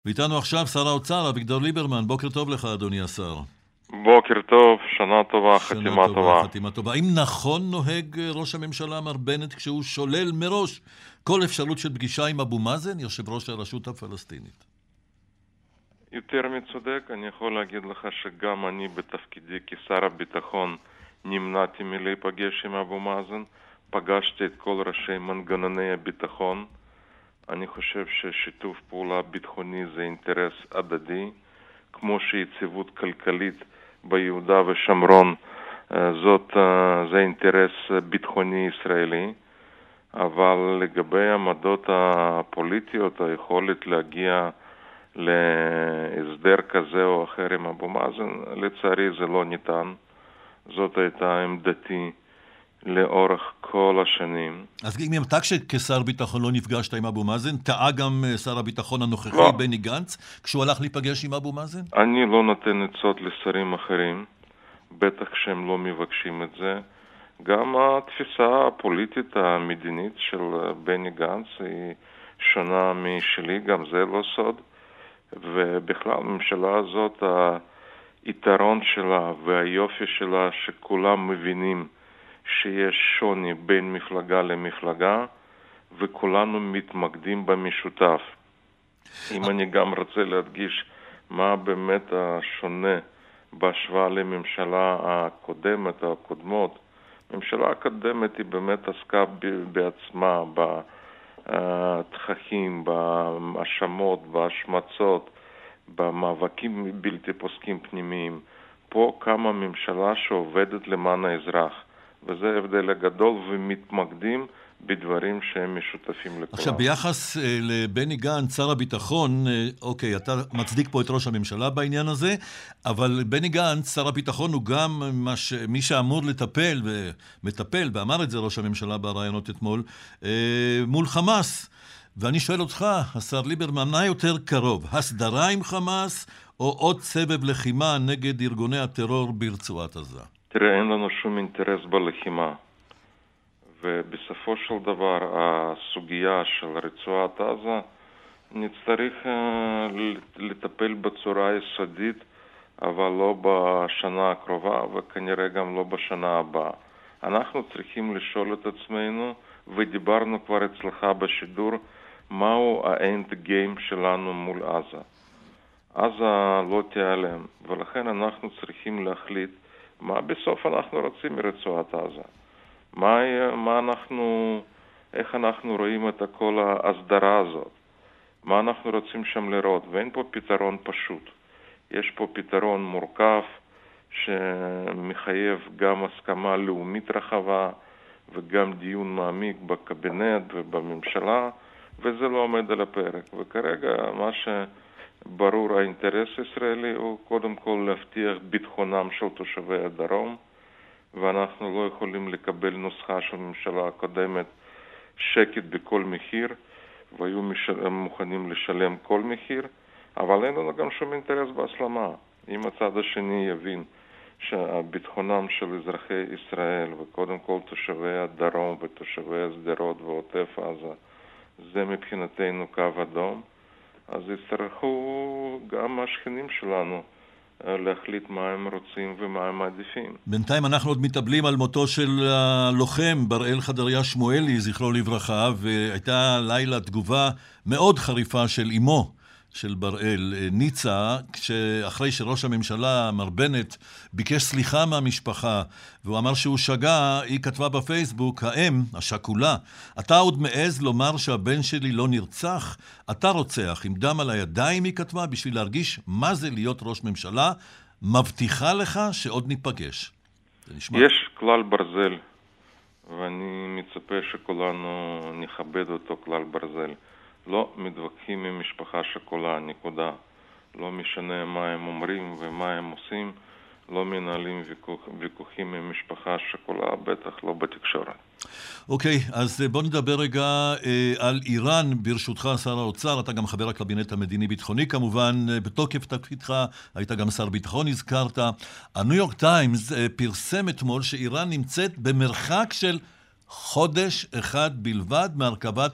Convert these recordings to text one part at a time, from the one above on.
ואיתנו עכשיו שר האוצר, אביגדור ליברמן. בוקר טוב לך, אדוני השר. בוקר טוב, שנה טובה, שנה חתימה טובה. חתימה טובה. האם נכון נוהג ראש הממשלה מר בנט כשהוא שולל מראש כל אפשרות של פגישה עם אבו מאזן, יושב ראש הרשות הפלסטינית? יותר מצודק, אני יכול להגיד לך שגם אני בתפקידי כשר הביטחון נמנעתי מלהיפגש עם אבו מאזן, פגשתי את כל ראשי מנגנוני הביטחון. אני חושב ששיתוף פעולה ביטחוני זה אינטרס הדדי, כמו שיציבות כלכלית ביהודה ושומרון זה אינטרס ביטחוני ישראלי, אבל לגבי העמדות הפוליטיות, היכולת להגיע להסדר כזה או אחר עם אבו מאזן, לצערי זה לא ניתן. זאת הייתה עמדתי לאורך כל השנים. אז אם אתה כשר ביטחון לא נפגשת עם אבו מאזן, טעה גם שר הביטחון הנוכחי לא. בני גנץ כשהוא הלך להיפגש עם אבו מאזן? אני לא נותן עצות לשרים אחרים, בטח שהם לא מבקשים את זה. גם התפיסה הפוליטית המדינית של בני גנץ היא שונה משלי, גם זה לא סוד. ובכלל הממשלה הזאת, היתרון שלה והיופי שלה שכולם מבינים שיש שוני בין מפלגה למפלגה וכולנו מתמקדים במשותף. אם אני גם רוצה להדגיש מה באמת השונה בהשוואה לממשלה הקודמת או הקודמות, הממשלה הקודמת היא באמת עסקה בעצמה, בתככים, בהאשמות, בהשמצות, במאבקים בלתי פוסקים פנימיים. פה קמה ממשלה שעובדת למען האזרח, וזה ההבדל הגדול, ומתמקדים בדברים שהם משותפים לכולם. עכשיו, ביחס לבני גנץ, שר הביטחון, אוקיי, אתה מצדיק פה את ראש הממשלה בעניין הזה, אבל בני גנץ, שר הביטחון, הוא גם מי שאמור לטפל ומטפל, ואמר את זה ראש הממשלה ברעיונות אתמול, מול חמאס. ואני שואל אותך, השר ליברמן, מה יותר קרוב? הסדרה עם חמאס או עוד סבב לחימה נגד ארגוני הטרור ברצועת עזה? תראה, אין לנו שום אינטרס בלחימה. ובסופו של דבר, הסוגיה של רצועת עזה נצטרך לטפל בצורה יסודית, אבל לא בשנה הקרובה וכנראה גם לא בשנה הבאה. אנחנו צריכים לשאול את עצמנו, ודיברנו כבר אצלך בשידור, מהו האנד גיים שלנו מול עזה. עזה לא תיעלם, ולכן אנחנו צריכים להחליט מה בסוף אנחנו רוצים מרצועת עזה. איך אנחנו רואים את כל ההסדרה הזאת? מה אנחנו רוצים שם לראות? ואין פה פתרון פשוט. יש פה פתרון מורכב שמחייב גם הסכמה לאומית רחבה וגם דיון מעמיק בקבינט ובממשלה, וזה לא עומד על הפרק. וכרגע מה שברור, האינטרס הישראלי הוא קודם כל להבטיח ביטחונם של תושבי הדרום, ואנחנו לא יכולים לקבל נוסחה של הממשלה הקודמת, שקט בכל מחיר, והיו מוכנים לשלם כל מחיר, אבל אין לנו גם שום אינטרס בהסלמה. אם הצד השני יבין שהביטחונם של אזרחי ישראל, וקודם כל תושבי הדרום ותושבי השדרות ועוטף עזה, זה מבחינתנו קו אדום, אז יצטרכו גם השכנים שלנו להחליט מה הם רוצים ומה הם מעדיפים. בינתיים אנחנו עוד מתאבלים על מותו של הלוחם בראל חדריה שמואלי, זכרו לברכה, והייתה לילה תגובה מאוד חריפה של אמו של בראל, ניצה, אחרי שראש הממשלה מר בנט ביקש סליחה מהמשפחה והוא אמר שהוא שגה, היא כתבה בפייסבוק, האם, השכולה, אתה עוד מעז לומר שהבן שלי לא נרצח? אתה רוצח, עם דם על הידיים, היא כתבה, בשביל להרגיש מה זה להיות ראש ממשלה, מבטיחה לך שעוד ניפגש. יש כלל ברזל, ואני מצפה שכולנו נכבד אותו כלל ברזל. לא מתווכחים עם משפחה שכולה, נקודה. לא משנה מה הם אומרים ומה הם עושים, לא מנהלים ויכוחים עם משפחה שכולה, בטח לא בתקשורת. אוקיי, אז בוא נדבר רגע על איראן, ברשותך שר האוצר, אתה גם חבר הקבינט המדיני-ביטחוני כמובן, בתוקף תפקידך, היית גם שר ביטחון, הזכרת. הניו יורק טיימס פרסם אתמול שאיראן נמצאת במרחק של חודש אחד בלבד מהרכבת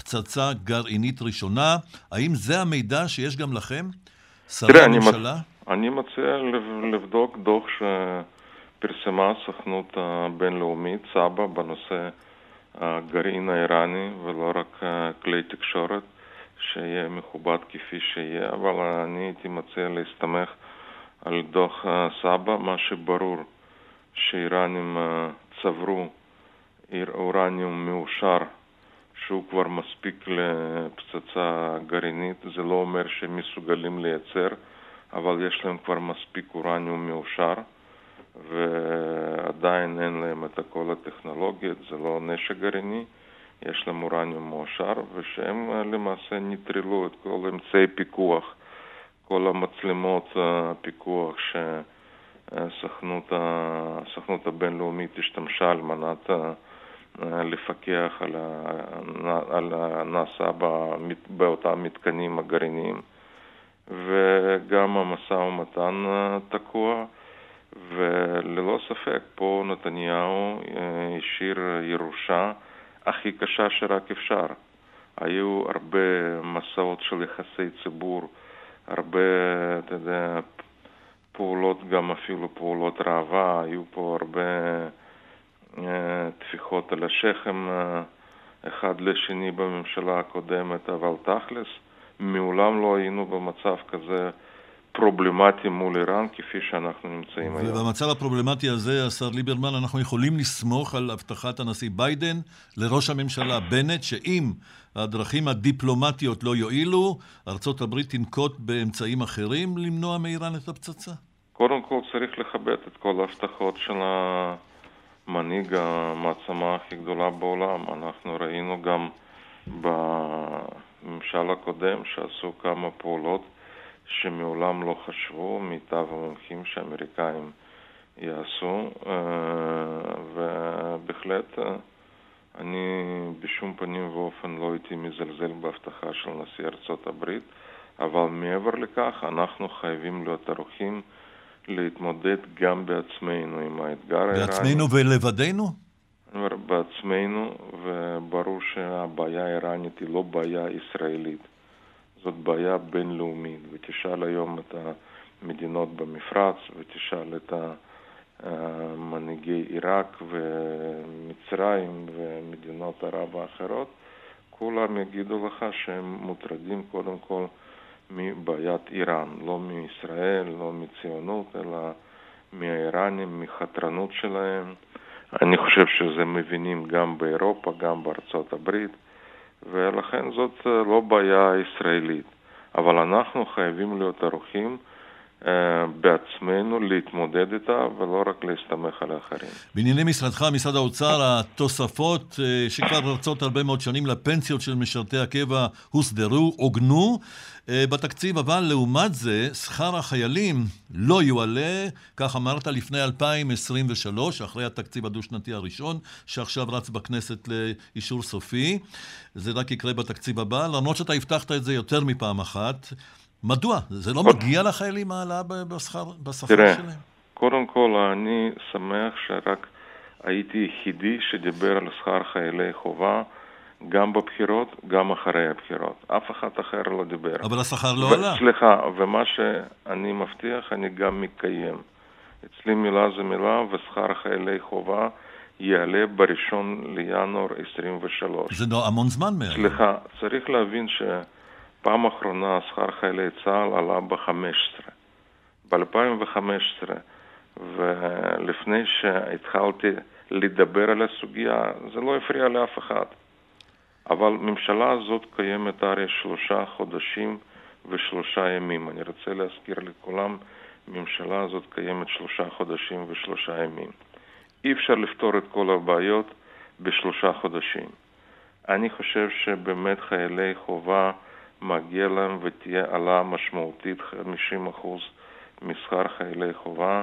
פצצה גרעינית ראשונה. האם זה המידע שיש גם לכם, שרי תראה, הממשלה? אני מציע לבדוק דוח שפרסמה הסוכנות הבינלאומית, סבא, בנושא הגרעין האיראני, ולא רק כלי תקשורת, שיהיה מכובד כפי שיהיה, אבל אני הייתי מציע להסתמך על דוח סבא. מה שברור שאיראנים צברו אורניום מאושר שהוא כבר מספיק לפצצה גרעינית. זה לא אומר שהם מסוגלים לייצר, אבל יש להם כבר מספיק אורניום מאושר, ועדיין אין להם את כל הטכנולוגיות, זה לא נשק גרעיני, יש להם אורניום מאושר, ושהם למעשה נטרלו את כל אמצעי פיקוח, כל המצלמות הפיקוח שהסוכנות הבינלאומית השתמשה על מנת לפקח על הנעשה באותם מתקנים הגרעיניים. וגם המשא ומתן תקוע, וללא ספק פה נתניהו השאיר ירושה הכי קשה שרק אפשר. היו הרבה מסעות של יחסי ציבור, הרבה, אתה יודע, פעולות, גם אפילו פעולות ראווה, היו פה הרבה תפיחות על השכם אחד לשני בממשלה הקודמת, אבל תכלס מעולם לא היינו במצב כזה פרובלמטי מול איראן כפי שאנחנו נמצאים היום. ובמצב הפרובלמטי הזה, השר ליברמן, אנחנו יכולים לסמוך על הבטחת הנשיא ביידן לראש הממשלה בנט, שאם הדרכים הדיפלומטיות לא יועילו, ארצות הברית תנקוט באמצעים אחרים למנוע מאיראן את הפצצה? קודם כל צריך לכבד את כל ההבטחות של המנהיג המעצמה הכי גדולה בעולם. אנחנו ראינו גם בממשל הקודם שעשו כמה פעולות שמעולם לא חשבו, מיטב המומחים שהאמריקאים יעשו, ובהחלט אני בשום פנים ואופן לא הייתי מזלזל בהבטחה של נשיא ארצות הברית, אבל מעבר לכך אנחנו חייבים להיות ערוכים להתמודד גם בעצמנו עם האתגר האיראני. בעצמנו ולבדנו? בעצמנו, וברור שהבעיה האיראנית היא לא בעיה ישראלית. זאת בעיה בינלאומית, ותשאל היום את המדינות במפרץ, ותשאל את מנהיגי עיראק ומצרים ומדינות ערב האחרות, כולם יגידו לך שהם מוטרדים קודם כל מבעיית איראן, לא מישראל, לא מציונות, אלא מהאיראנים, מחתרנות שלהם. אני חושב שזה מבינים גם באירופה, גם בארצות הברית, ולכן זאת לא בעיה ישראלית. אבל אנחנו חייבים להיות ערוכים בעצמנו להתמודד איתה, ולא רק להסתמך על האחרים. בענייני משרדך, משרד האוצר, התוספות שכבר רצות הרבה מאוד שנים לפנסיות של משרתי הקבע הוסדרו, עוגנו בתקציב, אבל לעומת זה, שכר החיילים לא יועלה, כך אמרת, לפני 2023, אחרי התקציב הדו-שנתי הראשון, שעכשיו רץ בכנסת לאישור סופי. זה רק יקרה בתקציב הבא, למרות שאתה הבטחת את זה יותר מפעם אחת. מדוע? זה לא מגיע לחיילים העלה בשכר שלהם? קודם כל, אני שמח שרק הייתי יחידי שדיבר על שכר חיילי חובה, גם בבחירות, גם אחרי הבחירות. אף אחד אחר לא דיבר. אבל השכר לא עלה. סליחה, ומה שאני מבטיח, אני גם מקיים. אצלי מילה זה מילה, ושכר חיילי חובה יעלה ב1 לינואר 23. זה המון זמן מהיום. סליחה, צריך להבין פעם אחרונה שכר חיילי צה"ל עלה ב-15. ב-2015, ולפני שהתחלתי לדבר על הסוגיה, זה לא הפריע לאף אחד. אבל ממשלה הזאת קיימת הרי 3 חודשים ו3 ימים. אני רוצה להזכיר לכולם, ממשלה הזאת קיימת 3 חודשים ו3 ימים. אי אפשר לפתור את כל הבעיות ב3 חודשים. אני חושב שבאמת חיילי חובה מגיע להם ותהיה עלה משמעותית 50% משכר חיילי חובה,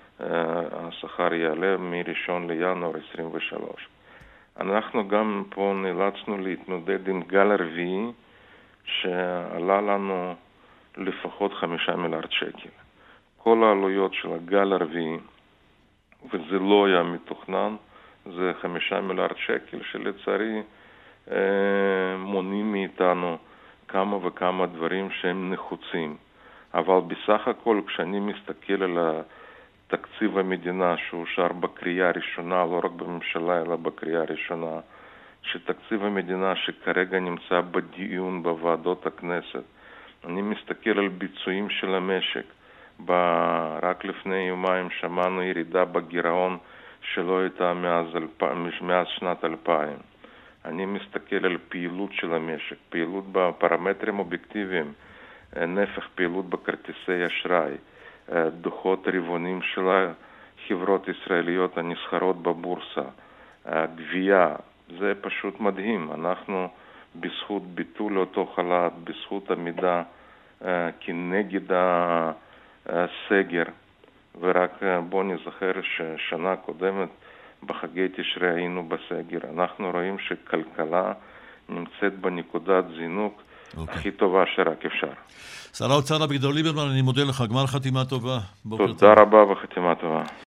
השכר יעלה מ1 לינואר 23. אנחנו גם פה נאלצנו להתמודד עם גל רביעי שעלה לנו לפחות 5 מיליארד שקל. כל העלויות של הגל הרביעי, וזה לא היה מתוכנן, זה 5 מיליארד שקל שלצערי מונעים מאיתנו כמה וכמה דברים שהם נחוצים. אבל בסך הכל, כשאני מסתכל על תקציב המדינה שאושר בקריאה הראשונה, לא רק בממשלה אלא בקריאה הראשונה, שתקציב המדינה שכרגע נמצא בדיון בוועדות הכנסת, אני מסתכל על ביצועים של המשק. רק לפני יומיים שמענו ירידה בגירעון שלא הייתה מאז שנת 2000. אני מסתכל על פעילות של המשק, פעילות בפרמטרים אובייקטיביים, נפח פעילות בכרטיסי אשראי, דוחות רבעוניים של החברות ישראליות הנסחרות בבורסה, גבייה, זה פשוט מדהים. אנחנו בזכות ביטול אותו חל"ת, בזכות עמידה כנגד הסגר, ורק בוא נזכר ששנה קודמת בחגי תשרי היינו בסגר. אנחנו רואים שכלכלה נמצאת בנקודת זינוק הכי טובה שרק אפשר. שר האוצר אביגדור ליברמן, אני מודה לך. גמר חתימה טובה. תודה רבה וחתימה טובה.